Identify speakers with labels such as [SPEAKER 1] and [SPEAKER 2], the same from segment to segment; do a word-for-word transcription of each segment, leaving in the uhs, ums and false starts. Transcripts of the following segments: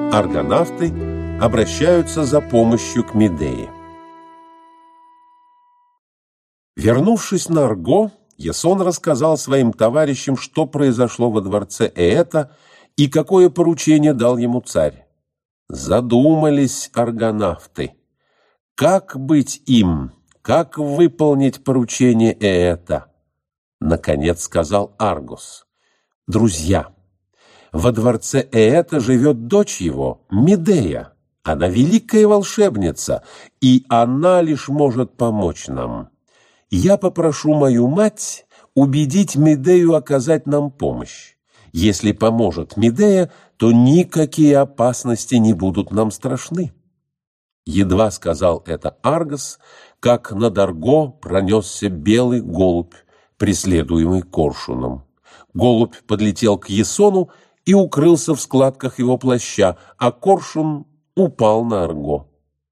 [SPEAKER 1] Аргонавты обращаются за помощью к Медее. Вернувшись на Арго, Ясон рассказал своим товарищам, что произошло во дворце Ээта и какое поручение дал ему царь. Задумались аргонавты. Как быть им? Как выполнить поручение Ээта? Наконец сказал Аргос: «Друзья, во дворце Ээта живет дочь его, Медея. Она великая волшебница, и она лишь может помочь нам. Я попрошу мою мать убедить Медею оказать нам помощь. Если поможет Медея, то никакие опасности не будут нам страшны». Едва сказал это Аргос, как над Арго пронесся белый голубь, преследуемый коршуном. Голубь подлетел к Ясону и укрылся в складках его плаща, а коршун упал на Арго.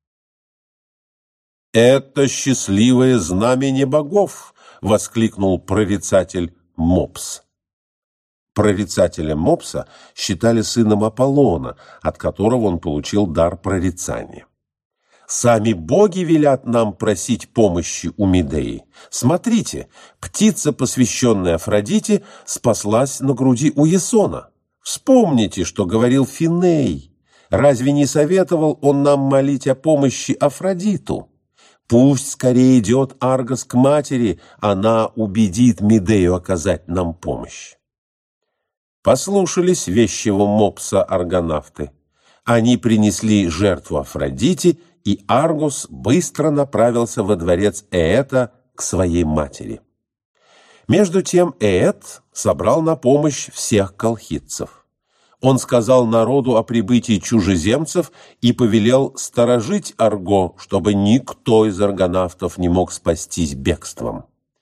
[SPEAKER 1] «Это счастливое знамение богов!» — воскликнул прорицатель Мопс. Прорицателя Мопса считали сыном Аполлона, от которого он получил дар прорицания. «Сами боги велят нам просить помощи у Медеи. Смотрите, птица, посвященная Афродите, спаслась на груди у Ясона. Вспомните, что говорил Финей. Разве не советовал он нам молить о помощи Афродиту? Пусть скорее идет Аргос к матери, она убедит Медею оказать нам помощь». Послушались вещего Мопса аргонавты. Они принесли жертву Афродите, и Аргос быстро направился во дворец Ээта к своей матери. Между тем Ээт собрал на помощь всех колхидцев. Он сказал народу о прибытии чужеземцев и повелел сторожить Арго, чтобы никто из аргонавтов не мог спастись бегством.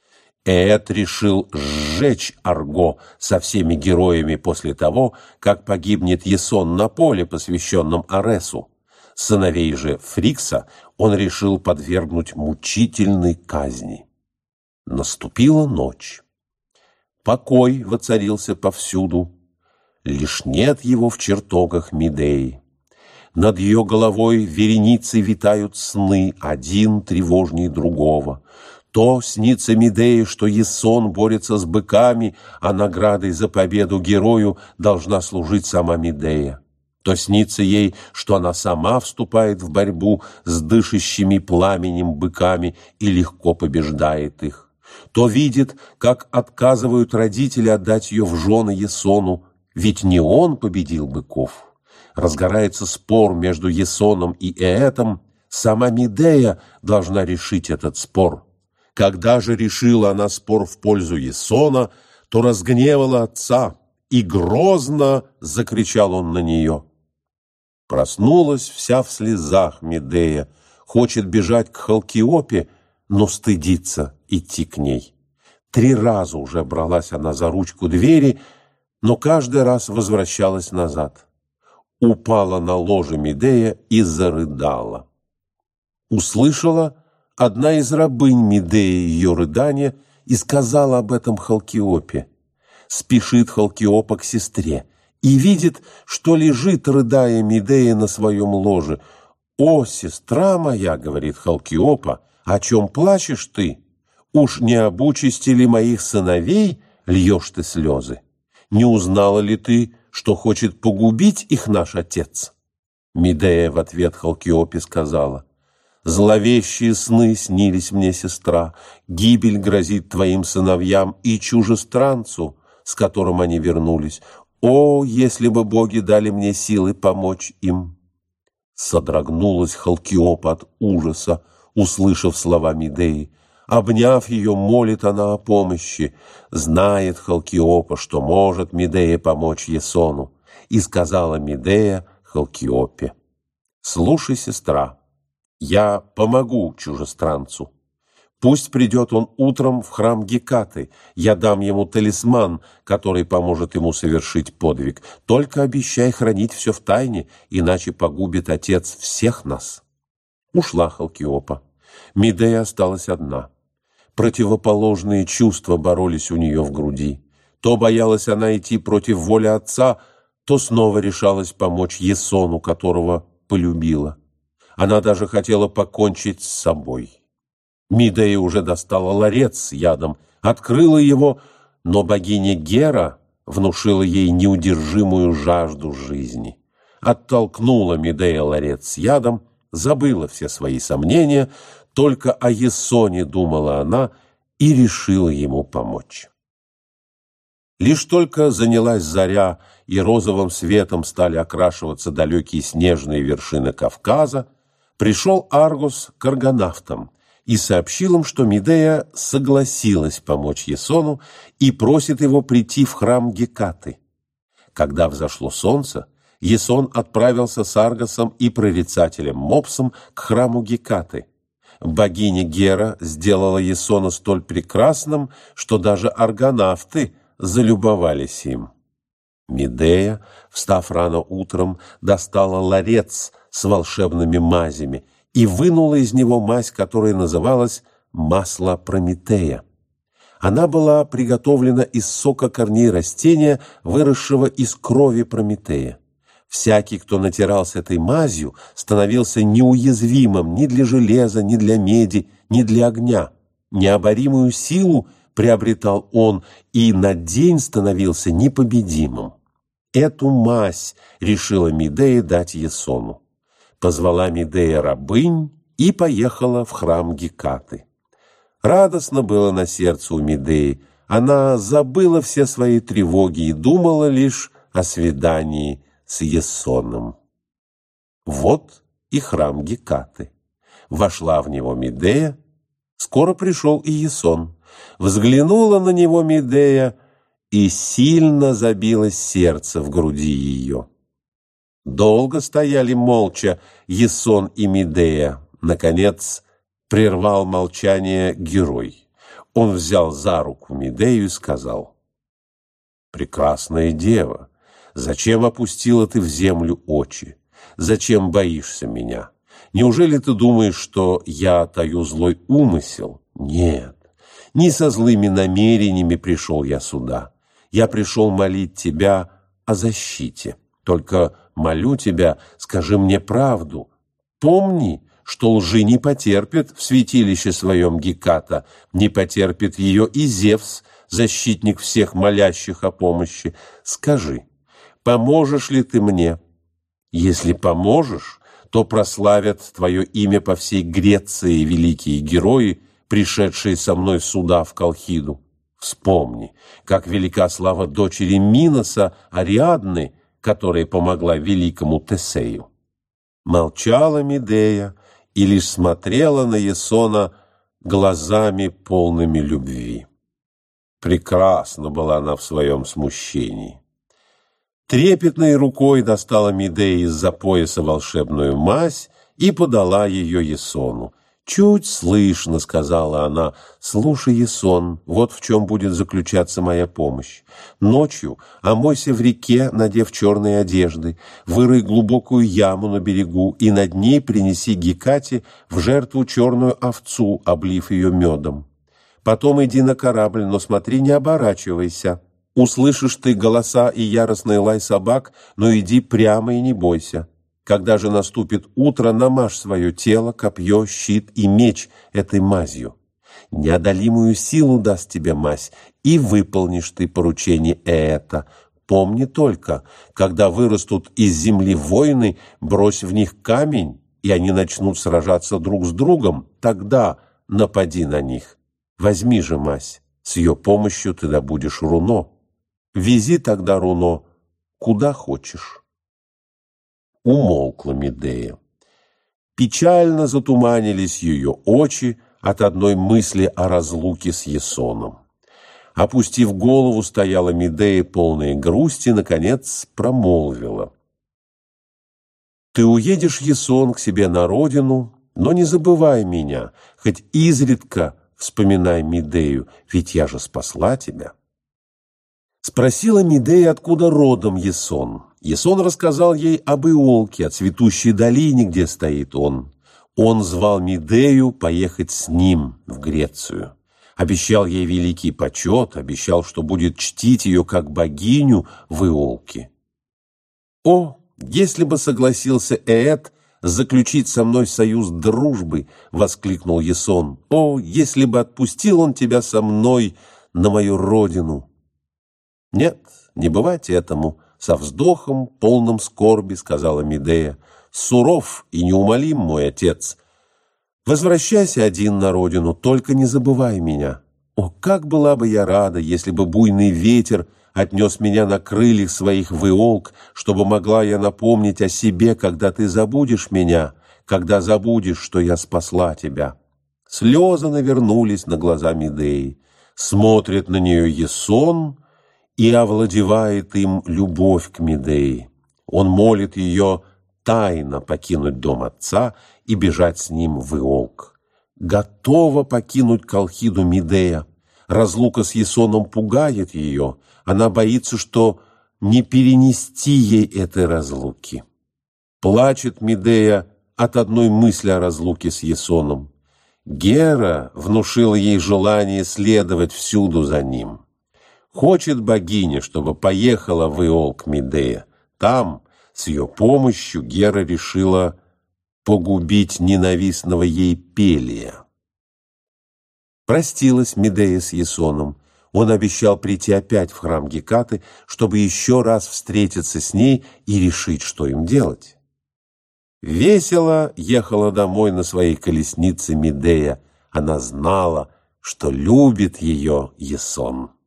[SPEAKER 1] Ээт решил сжечь Арго со всеми героями после того, как погибнет Ясон на поле, посвященном Аресу. Сыновей же Фрикса он решил подвергнуть мучительной казни. Наступила ночь. Покой воцарился повсюду. Лишь нет его в чертогах Медеи. Над ее головой вереницей витают сны, один тревожней другого. То снится Медее, что Ясон борется с быками, а наградой за победу герою должна служить сама Медея. То снится ей, что она сама вступает в борьбу с дышащими пламенем быками и легко побеждает их. То видит, как отказывают родители отдать ее в жены Ясону, ведь не он победил быков. Разгорается спор между Ясоном и Ээтом, сама Медея должна решить этот спор. Когда же решила она спор в пользу Ясона, то разгневала отца, и грозно закричал он на нее. Проснулась вся в слезах Медея, хочет бежать к Халкиопе, но стыдится идти к ней. Три раза уже бралась она за ручку двери, но каждый раз возвращалась назад. Упала на ложе Медея и зарыдала. Услышала одна из рабынь Медеи ее рыдания и сказала об этом Халкиопе. Спешит Халкиопа к сестре и видит, что лежит, рыдая, Медея на своем ложе. «О, сестра моя, — говорит Халкиопа, — о чем плачешь ты? Уж не об участи ли моих сыновей льешь ты слезы? Не узнала ли ты, что хочет погубить их наш отец?» Медея в ответ Халкиопе сказала: «Зловещие сны снились мне, сестра, гибель грозит твоим сыновьям и чужестранцу, с которым они вернулись. О, если бы боги дали мне силы помочь им!» Содрогнулась Халкиопа от ужаса, услышав слова Медеи. Обняв ее, молит она о помощи. Знает Халкиопа, что может Медея помочь Ясону. И сказала Медея Халкиопе: «Слушай, сестра, я помогу чужестранцу. Пусть придет он утром в храм Гекаты. Я дам ему талисман, который поможет ему совершить подвиг. Только обещай хранить все в тайне, иначе погубит отец всех нас». Ушла Халкиопа. Медея осталась одна. Противоположные чувства боролись у нее в груди. То боялась она идти против воли отца, то снова решалась помочь Ясону, которого полюбила. Она даже хотела покончить с собой. Медея уже достала ларец с ядом, открыла его, но богиня Гера внушила ей неудержимую жажду жизни. Оттолкнула Медея ларец с ядом, забыла все свои сомнения, только о Ясоне думала она и решила ему помочь. Лишь только занялась заря, и розовым светом стали окрашиваться далекие снежные вершины Кавказа, пришел Аргос к аргонавтам и сообщил им, что Медея согласилась помочь Ясону и просит его прийти в храм Гекаты. Когда взошло солнце, Ясон отправился с Аргосом и прорицателем Мопсом к храму Гекаты. Богиня Гера сделала Ясона столь прекрасным, что даже аргонавты залюбовались им. Медея, встав рано утром, достала ларец с волшебными мазями и вынула из него мазь, которая называлась масло Прометея. Она была приготовлена из сока корней растения, выросшего из крови Прометея. Всякий, кто натирался этой мазью, становился неуязвимым ни для железа, ни для меди, ни для огня. Необоримую силу приобретал он и на день становился непобедимым. Эту мазь решила Медея дать Ясону. Позвала Медея рабынь и поехала в храм Гекаты. Радостно было на сердце у Медеи. Она забыла все свои тревоги и думала лишь о свидании с Ясоном. Вот и храм Гекаты. Вошла в него Медея. Скоро пришел и Ясон. Взглянула на него Медея, и сильно забилось сердце в груди ее. Долго стояли молча Ясон и Медея. Наконец прервал молчание герой. Он взял за руку Медею и сказал: «Прекрасная дева, зачем опустила ты в землю очи? Зачем боишься меня? Неужели ты думаешь, что я таю злой умысел? Нет, не со злыми намерениями пришел я сюда. Я пришел молить тебя о защите. Только молю тебя, скажи мне правду. Помни, что лжи не потерпит в святилище своем Геката, не потерпит ее и Зевс, защитник всех молящих о помощи. Скажи, поможешь ли ты мне? Если поможешь, то прославят твое имя по всей Греции великие герои, пришедшие со мной сюда, в Колхиду. Вспомни, как велика слава дочери Миноса, Ариадны, которая помогла великому Тесею». Молчала Медея и лишь смотрела на Ясона глазами, полными любви. Прекрасна была она в своем смущении. Трепетной рукой достала Медея из-за пояса волшебную мазь и подала ее Ясону. «Чуть слышно, — сказала она, — слушай, Ясон, вот в чем будет заключаться моя помощь. Ночью омойся в реке, надев черные одежды, вырой глубокую яму на берегу и над ней принеси Гекате в жертву черную овцу, облив ее медом. Потом иди на корабль, но смотри, не оборачивайся. Услышишь ты голоса и яростный лай собак, но иди прямо и не бойся. Когда же наступит утро, намажь свое тело, копье, щит и меч этой мазью. Неодолимую силу даст тебе мазь, и выполнишь ты поручение это. Помни только, когда вырастут из земли воины, брось в них камень, и они начнут сражаться друг с другом, тогда напади на них. Возьми же мазь, с ее помощью ты добудешь руно. Вези тогда руно куда хочешь». Умолкла Медея. Печально затуманились ее очи от одной мысли о разлуке с Ясоном. Опустив голову, стояла Медея, полная грусти, наконец промолвила: «Ты уедешь, Ясон, к себе на родину, но не забывай меня, хоть изредка вспоминай Медею, ведь я же спасла тебя». Спросила Медея, откуда родом Ясон. Ясон рассказал ей об Иолке, о цветущей долине, где стоит он. Он звал Медею поехать с ним в Грецию. Обещал ей великий почет, обещал, что будет чтить ее как богиню в Иолке. «О, если бы согласился Эет заключить со мной союз дружбы!» — воскликнул Ясон. «О, если бы отпустил он тебя со мной на мою родину!» «Нет, не бывать этому!» — со вздохом, полным скорби, сказала Медея. «Суров и неумолим мой отец. Возвращайся один на родину, только не забывай меня. О, как была бы я рада, если бы буйный ветер отнес меня на крыльях своих в Иолк, чтобы могла я напомнить о себе, когда ты забудешь меня, когда забудешь, что я спасла тебя». Слезы навернулись на глаза Медеи. Смотрит на нее Ясон, и овладевает им любовь к Медее. Он молит ее тайно покинуть дом отца и бежать с ним в Иолк. Готова покинуть Колхиду Медея. Разлука с Ясоном пугает ее. Она боится, что не перенести ей этой разлуки. Плачет Медея от одной мысли о разлуке с Ясоном. Гера внушила ей желание следовать всюду за ним. Хочет богиня, чтобы поехала в Иолк Медея. Там, с ее помощью, Гера решила погубить ненавистного ей Пелия. Простилась Медея с Ясоном. Он обещал прийти опять в храм Гекаты, чтобы еще раз встретиться с ней и решить, что им делать. Весело ехала домой на своей колеснице Медея. Она знала, что любит ее Ясон.